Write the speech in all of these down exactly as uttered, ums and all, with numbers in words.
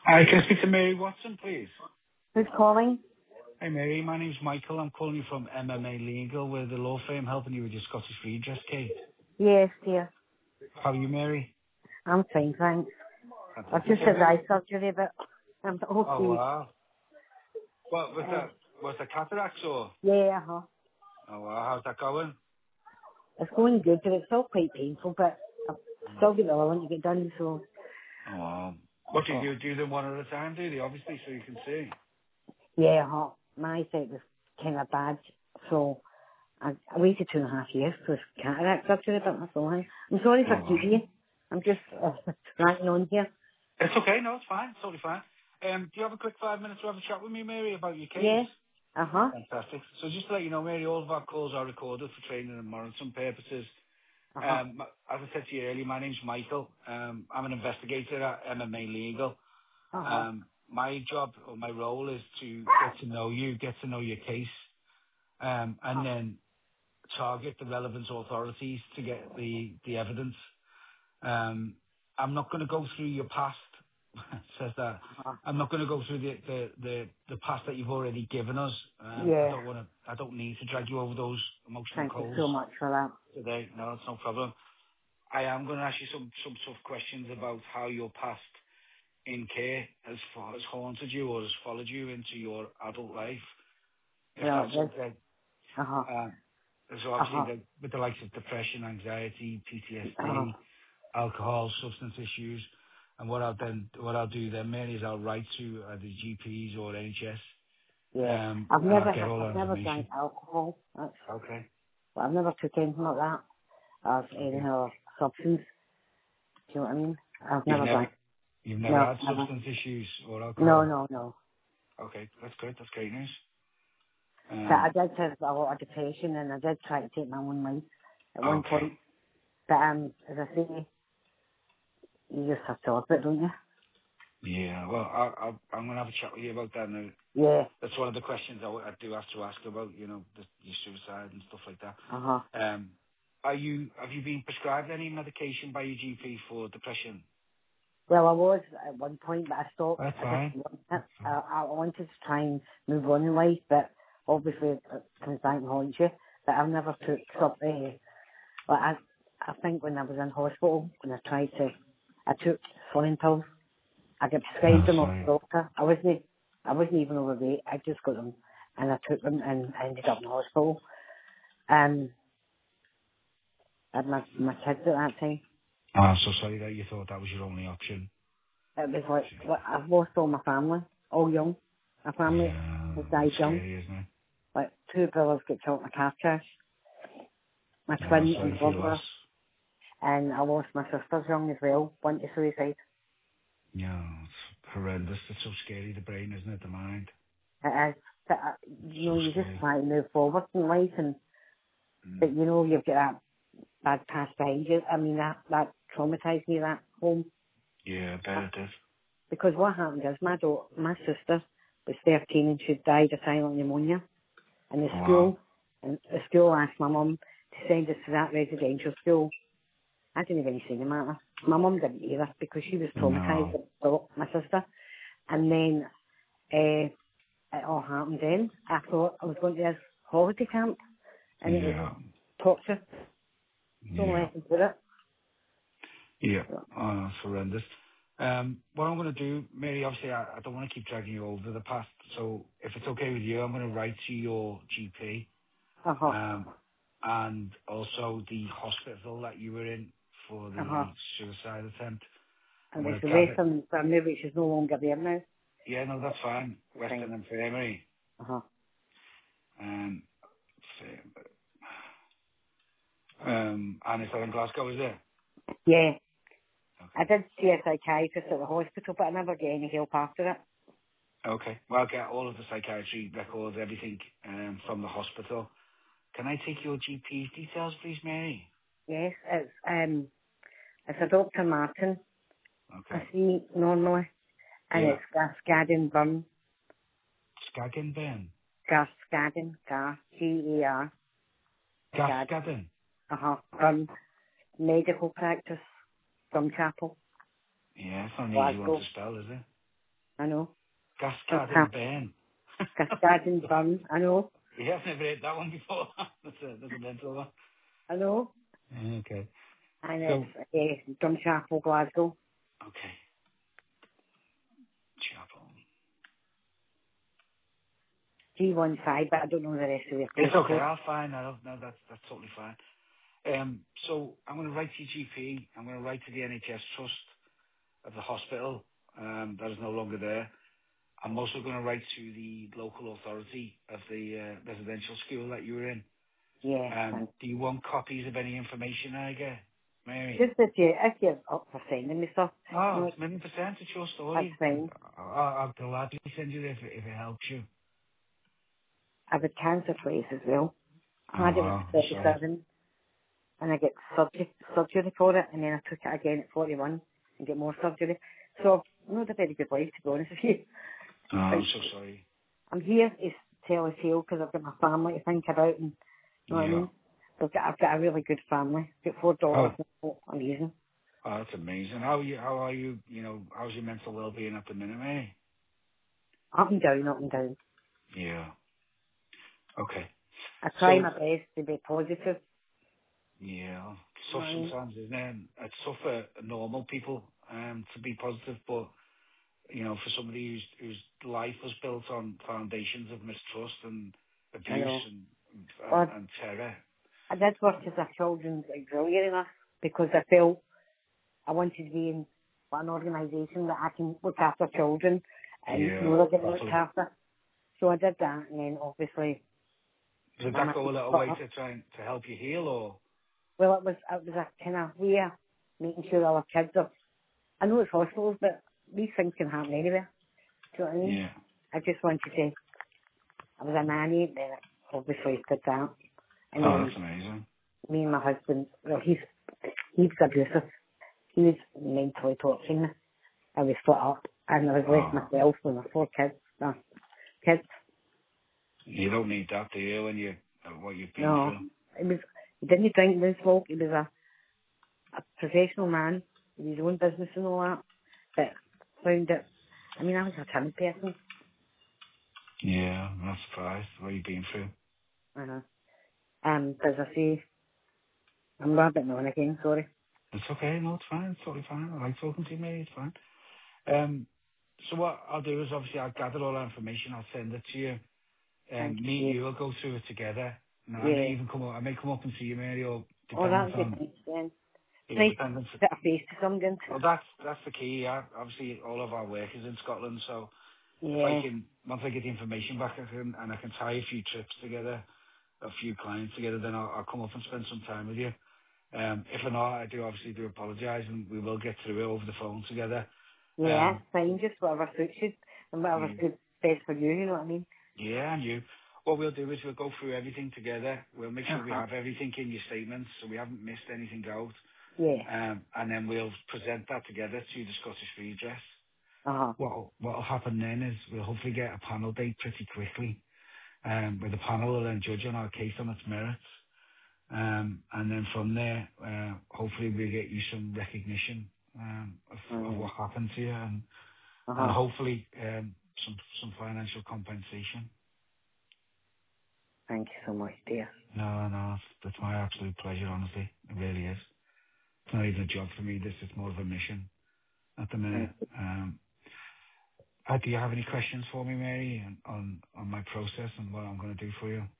Hi, can I speak to Mary Watson, please? Who's calling? Hi, Mary. My name's Michael. I'm calling you from M M A Legal. We're the law firm helping you with your Scottish Redress case. Yes, dear. How are you, Mary? I'm fine, thanks. I've Fantastic. just So, had eye Mary. surgery, but I'm Oh, okay. wow. What, was Uh, that, was that cataracts or? yeah, uh-huh. Oh, wow. How's that going? It's going good, but it's still quite painful, but I've still got the other one to get done, so... Oh, wow. What do you do? Do them one at a time, do they? Obviously, so you can see. Yeah, uh-huh. My sight was kind of bad, so I, I waited two and a half years for cataract surgery, but that's all. I'm sorry Oh, for wow. keeping you. I'm just uh, ranting on here. It's okay. No, it's fine. It's totally fine. Um, do you have a quick five minutes to have a chat with me, Mary, about your case? Yeah, uh-huh, Fantastic. So just to let you know, Mary, all of our calls are recorded for training and monitoring purposes. uh-huh, Um, as I said to you earlier, my name's Michael. Um, I'm an investigator at M M A Legal. uh-huh, Um, my job or my role is to get to know you, get to know your case, um, and then target the relevant authorities to get the, the evidence. Um, I'm not going to go through your past. It says that. uh-huh. I'm not going to go through the, the, the, the past that you've already given us. Um, I Yeah, don't want to. I don't need to drag you over those emotional thank you coals so much for that. today. No, it's no problem. I am going to ask you some, some tough questions about how your past in care has, fo- has haunted you or has followed you into your adult life, if Well, that's this, okay. uh-huh, Um, so obviously uh-huh, the, with the likes of depression, anxiety, P T S uh-huh. D, alcohol, substance issues, and what I'll then, what I'll do then, mainly is I'll write to uh, the G Ps or N H S, Yeah, um, I've and I'll never, get ha- all I've that never drank information. alcohol. That's, Okay. well, I've never took anything like that as any Okay. other substance. Do you know what I mean? I've You've never never, drank. you've never No, had never. substance issues or No, alcohol. no, no. Okay, that's good. That's great news. But I Um, did have a lot of depression, and I did try to take my own life at one okay. point. But um, as I say, you just have to live it, don't you? Yeah, well, I, I, I'm going to have a chat with you about that now. Yeah. That's one of the questions I, w- I do have to ask about, you know, the, your suicide and stuff like that. Uh huh. Um, are you, have you been prescribed any medication by your G P for depression? Well, I was at one point, but I stopped. That's I didn't fine. want it. That's fine. I, I wanted to try and move on in life, but obviously it comes back and haunts you. But I've never took up. Uh, But I, I think when I was in hospital, when I tried to, I took slimming pills. I got prescribed Oh, them off the sorry. doctor. I wasn't, I wasn't even overweight. I just got them, and I took them, and I ended up in hospital. Um, I had my my kids at that time. Oh, I'm so sorry that you thought that was your only option. It was like, like I've lost all my family, all young. My family Yeah, has it's died young. scary, isn't it? Like two brothers got killed in a car crash. My Oh, twin and sorry for your loss. brother, and I lost my sisters young as well. Went to suicide. Yeah, it's horrendous. It's so scary, the brain, isn't it? The mind. It is. But, uh, you So know, you just scary. try to move forward in life, and Mm. but you know, you've got that bad past behind you. I mean, that that traumatised me, that home. Yeah, I bet it did. Because what happened is my daughter, my sister was thirteen and she died of silent pneumonia. And the Oh, wow. school, and the school asked my mum to send us to that residential school. I didn't even see the matter. My mum didn't either because she was traumatised No. about my sister. And then uh, it all happened then. I thought I was going to this holiday camp and it was Yeah. torture. No Yeah. lessons with it. Yeah. So, Oh, it's horrendous. Um, what I'm going to do, Mary, obviously I, I don't want to keep dragging you over the past, so if it's okay with you, I'm going to write to your G P uh-huh, um, and also the hospital that you were in for uh-huh. the suicide attempt. I'm And going there's to the gather, Western family which is no longer there now. yeah, no, that's fine, Fine. Western Infirmary. Uh-huh. Um, um, and it's in Glasgow, is it? Yeah. I Okay. did see a psychiatrist at the hospital, but I never get any help after it. Okay. Well, I'll get all of the psychiatry records, everything um, from the hospital. Can I take your G P's details, please, Mary? Yes, it's um, it's a Doctor Martin. I Okay. see normally, and Yeah. it's Gascadden Burn, Skagenburn. Gascadden, Gar, G A R, Gad, Gascadden. uh huh, Burn, medical practice, from Chapel, Yeah, it's not an easy one to Glasgow. spell, is it? I know. Cascade Sometimes and burn. cascade and burn. I know. Yeah, I've never heard that one before. that's a that's a mental one. I know. Okay. And So it's uh, Drumchapel, Glasgow. okay. Chapel. G one five, but I don't know the rest of the It's okay. postcode. I'll find that out. No, that's that's totally fine. Um, so I'm going to write to your G P. I'm going to write to the N H S trust of the hospital um, that is no longer there. I'm also going to write to the local authority of the uh, residential school that you were in. Yeah, Um, thanks. do you want copies of any information I get, Mary? Just if you if you're up for sending me stuff, Oh, no, it's a million percent. It's your that's story. fine. I, I, I'll gladly send you this if, if it helps you. I've had cancer twice as well. Oh, I had it when wow. I I'm was sorry. thirty-seven, and I get surgery surgery for it, and then I took it again at forty-one and get more surgery. So not a very good life, to be honest with you. Oh, I'm But so sorry. I'm here to tell a tale because I've got my family to think about, and you know what I Yeah. mean. I've got, I've got a really good family. I've got four Oh, daughters. And they're all amazing. oh, that's amazing. How are you? How are you? You know, how's your mental well-being at the minute, Mary? Up and down, up and down. Yeah. Okay. I try So, my best to be positive. yeah, it's You know tough what I mean? sometimes, isn't it? It's tough for normal people um, to be positive, but you know, for somebody whose whose life was built on foundations of mistrust and I abuse know. and and, But and terror. I did work as a children's auxiliary enough because I felt I wanted to be in an organisation that I can look after children and Yeah, know they're getting looked properly. after. So I did that, and then obviously Did I'm that a, go a little way well, to try and to help you heal, or? it was it was a kind of way of making sure all our kids are. I know it's hospitals, but these things can happen anywhere. Do you know what I mean? Yeah. I just wanted to. I was a nanny, then I obviously did that, and Oh, then that's amazing. me and my husband. Well, he's he's abusive. He was mentally torturing me. I was split up, and I was left Oh, myself with my four kids. No, kids. you don't need that, do you, when you uh, what you've been No, through? it was. He didn't drink this smoke. He was a, a professional man with his own business and all that. But found it. I mean, I was a timid person. Yeah, I'm not surprised what you've been through. Uh-huh. Um, as I say, I'm rabbiting on again. Sorry. It's okay, no, it's fine, it's totally fine. I like talking to you, mate, it's fine. Um, so what I'll do is obviously I'll gather all that information, I'll send it to you. Thank Um, me and you. you will go through it together. Now, I may Yeah. even come up, I may come up and see you, Mary, or Oh, dependent that would on, be nice then. It's yeah, nice dependent. to put a face to something. Well, that's, that's the key, yeah. Obviously, all of our work is in Scotland, so if I Yeah. can, once I get the information back, I can, and I can tie a few trips together, a few clients together, then I'll, I'll come up and spend some time with you. Um, if not, I do obviously do apologise, and we will get through it over the phone together. Yeah, Um, that's fine. Just whatever suits you and whatever's you, good, best for you, you know what I mean? yeah, and you. What we'll do is we'll go through everything together. We'll make sure we Uh-huh. have everything in your statements, so we haven't missed anything out. Yeah. Um, and then we'll present that together to the Scottish Redress. Uh-huh. What what will happen then is we'll hopefully get a panel date pretty quickly, um, where the panel will then judge on our case on its merits. Um, and then from there, uh, hopefully we'll get you some recognition um, of, of Mm-hmm. what happened to you, and, and Uh-huh. hopefully um, some some financial compensation. Thank you so much, dear. No, no, it's, it's my absolute pleasure, honestly. It really is. It's not even a job for me. This is more of a mission at the minute. Thank you. Um, uh, do you have any questions for me, Mary, on, on, on my process and what I'm going to do for you?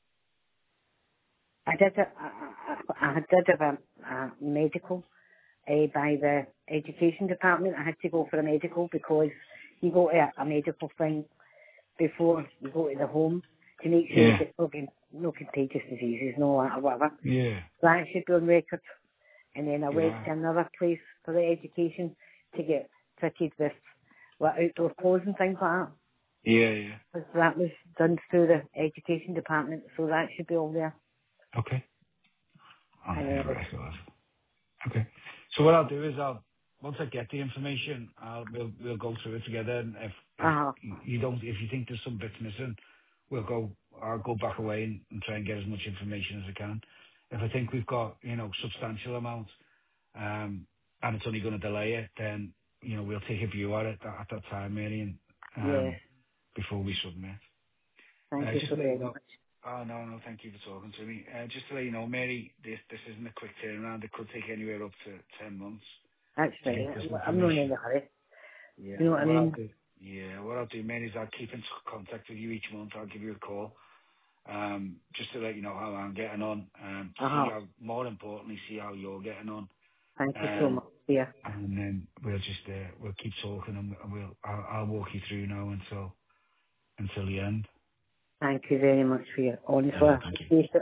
I did a, I, I, I did have a, a medical uh, by the education department. I had to go for a medical because you go to a, a medical thing before you go to the home to make sure you Yeah, get no, con- no contagious diseases, no that or whatever. yeah, That should be on record. And then I went yeah, to another place for the education to get fitted with what outdoor clothes and things like that. yeah, yeah. 'Cause that was done through the education department, so that should be all there. Okay. On And here, then, record. Okay. So what I'll do is I'll once I get the information, I'll we'll we'll go through it together. And if if uh-huh, you don't, if you think there's some bits missing, we'll go. I'll go back away and, and try and get as much information as I can. If I think we've got you know substantial amounts, um, and it's only going to delay it, then you know, we'll take a view at it at, at that time, Mary, and Yeah. um, before we submit. Thank Uh, you just so to let you very know. much. Oh no, no, thank you for talking to me. Uh, just to let you know, Mary, this this isn't a quick turnaround. It could take anywhere up to ten months That's to get fine. this I'm not in information. a hurry. Yeah. You know what I What I'll mean? do. Yeah. What I'll do, Mary, is I'll keep in contact with you each month. I'll give you a call. Um, just to let you know how I'm getting on, um, to see Uh-huh. how, more importantly, see how you're getting on, Thank you so um, much, dear. and then we'll just uh, we'll keep talking, and we'll I'll, I'll walk you through now until until the end. Thank you very much for your honest No, work. thank you. Appreciate it.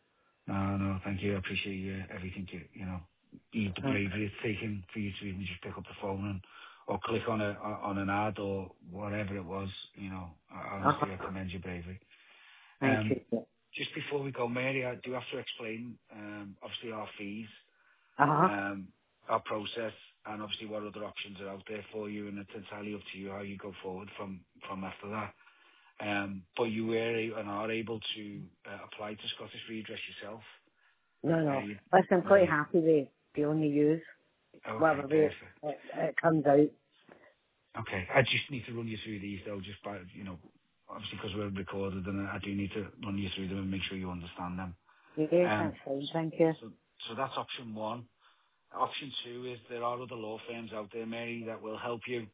No, no, thank you. I appreciate you, everything you you know, you, the Uh, bravery it's taken for you to even just pick up the phone and or click on a on an ad or whatever it was. You know, I- honestly, I Uh-huh. commend you bravery. Thank Um, you. just before we go, Mary, I do have to explain, um, obviously our fees. Uh-huh. um, our process, and obviously what other options are out there for you, and it's entirely up to you how you go forward from from after that. Um, but you were a- and are able to uh, apply to Scottish Redress yourself. No, Uh, no. you, Listen, I'm quite yeah. happy with the only use. Okay, Whatever way it, perfect. it, it comes out. Okay, I just need to run you through these though, just by you know, obviously because we're recorded, and I do need to run you through them and make sure you understand them. Yeah, Um, that's fine. Thank you. so so that's option one. Option two is there are other law firms out there, Mary, that will help you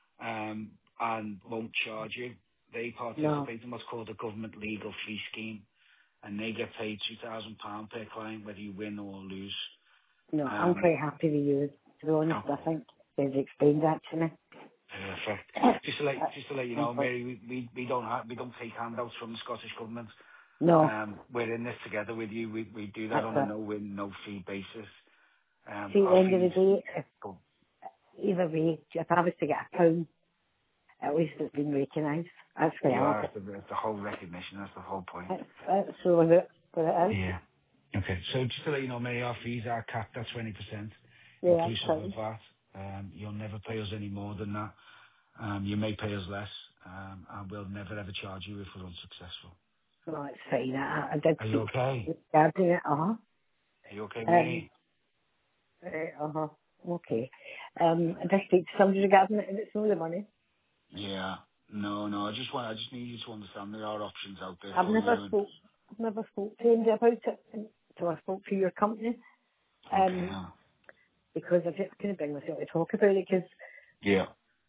um, and won't charge you. They No, participate in what's called a government legal fee scheme, and they get paid two thousand pounds per client, whether you win or lose. no, I'm Um, quite happy with you. To be honest, oh, I think they've explained that to me. perfect. Just to let just to let you I'm know, quite, Mary, we, we, we don't have, we don't take handouts from the Scottish government. no, Um, we're in this together with you. We we do that that's on a it. no win, no fee basis. Um, See, at the our end of the fees day, if, go. either way, if I was to get a pound, at least it's been recognised. That's You reality. are the, the whole recognition. That's the whole point. That's, that's so it, what it is. Yeah. Okay. So just to let you know, Mary, our fees are capped at twenty percent, Yeah, that's inclusive of fine. V A T. Um, you'll never pay us any more than that. Um, you may pay us less, um, and we'll never ever charge you if we're unsuccessful. No, it's fine. I, I did Are you speak okay? to regarding it. Uh-huh. Are you okay, Um, Mary? uh, uh-huh. Okay. Um, I did speak to somebody regarding it, and it's not the money. Yeah. No, no. I just want. I just need you to understand there are options out there I've for never you. And spoke, I've never spoke to anybody about it until I spoke to your company. okay. Um, Uh, because I just couldn't bring myself to talk about it. Because yeah.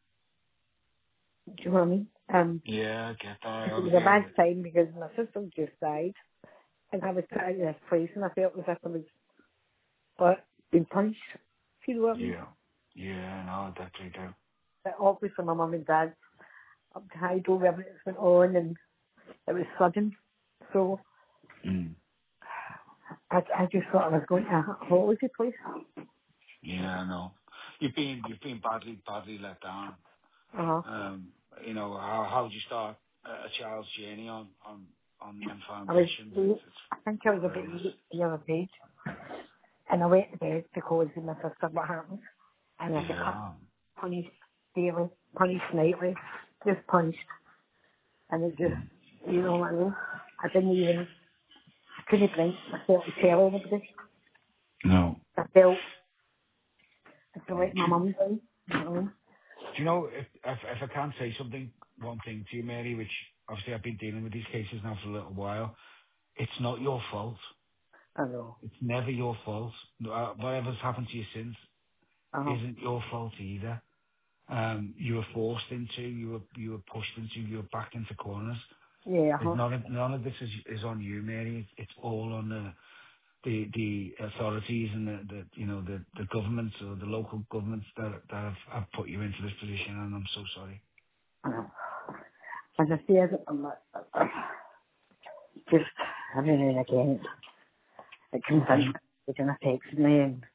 do you know what I mean? Um, Yeah. I get that. 'cause it was a Obviously. bad I- time because my sister just died, and I was put in this place, and I felt as if I was, but being punished. You know what I mean? Yeah. Yeah. No, I definitely do. But obviously, my mum and dad up to high door, everything went on, and it was sudden. So Mm. I, I just thought I was going to a holiday place. Yeah. I know. You've been you've been badly badly let down. Uh-huh. Um, you know, how how would you start a a child's journey on on on them I was, foundations? It's eight- I think I it's was about horrendous. eight the other page, and I went to bed because of my sister, what happened, and I got Yeah, punished daily, punished nightly, just punished, and it just, mm. you know what I mean? I didn't even, I couldn't bring myself to tell anybody. No. I felt, I felt like my mum died, you know what I mean? Do you know if, if if I can say something, one thing to you, Mary, which obviously I've been dealing with these cases now for a little while. It's not your fault. I know. It's never your fault. No, uh, Whatever's happened to you since Uh-huh. isn't your fault either. Um, you were forced into, you were you were pushed into, you were backed into corners. Yeah, There's uh-huh. none of none of this is is on you, Mary. It's all on the the the authorities and the, the you know the the governments or the local governments that that have, have put you into this position, and I'm so sorry. I know. As I said, I'm like, just every now and again, it comes Okay. in, it kind of takes me, and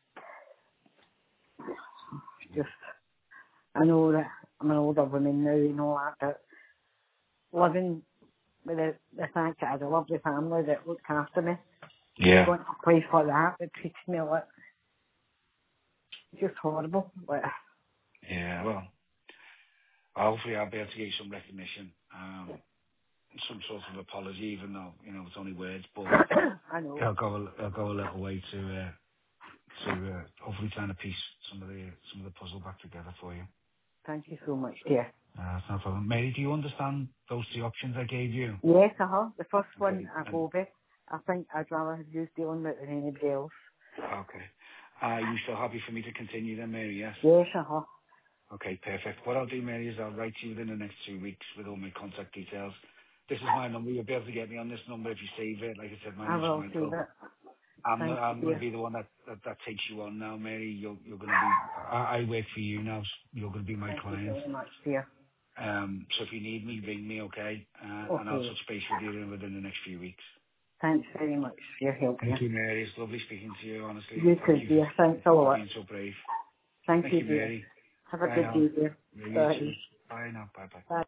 just, I know that I'm an older woman now and all that, but living with the, the fact that I had a lovely family that looked after me, Yeah. going to a place like that that treats me like, it's just horrible. Like, Yeah. Well, hopefully I'll be able to get you some recognition, um, some sort of apology, even though you know it's only words, but I know. it'll go a, it'll go a little way to uh, to uh, hopefully trying to piece some of the some of the puzzle back together for you. Thank you so much, dear. Uh, that's no problem. Mary, do you understand those three options I gave you? Yes, uh-huh. The first one Okay. I And, go with, I think I'd rather have used dealing with than anybody else. okay. Are you still happy for me to continue then, Mary? Yes? Yes, uh-huh. Okay, perfect. What I'll do, Mary, is I'll write to you within the next two weeks with all my contact details. This is my number. You'll be able to get me on this number if you save it. Like I said, my I name's will save Michael. it. I'm the, Thank you, I'm going to dear. be the one that, that, that takes you on now, Mary. You're, you're going to be, I, I work for you now. So you're going to be my Thank you client. very much, dear. Um, so if you need me, ring me, okay? Uh, and I'll Okay. touch base with you within the next few weeks. Thanks very much for your help, Thank dear. you, Mary. It's lovely speaking to you, honestly. You Thank too, you dear. Thanks a for lot. being so brave. Thank Thank you, you, dear. Mary. Have a Bye good now. day, dear. Yeah, you Bye. too. Bye now. Bye bye. Bye.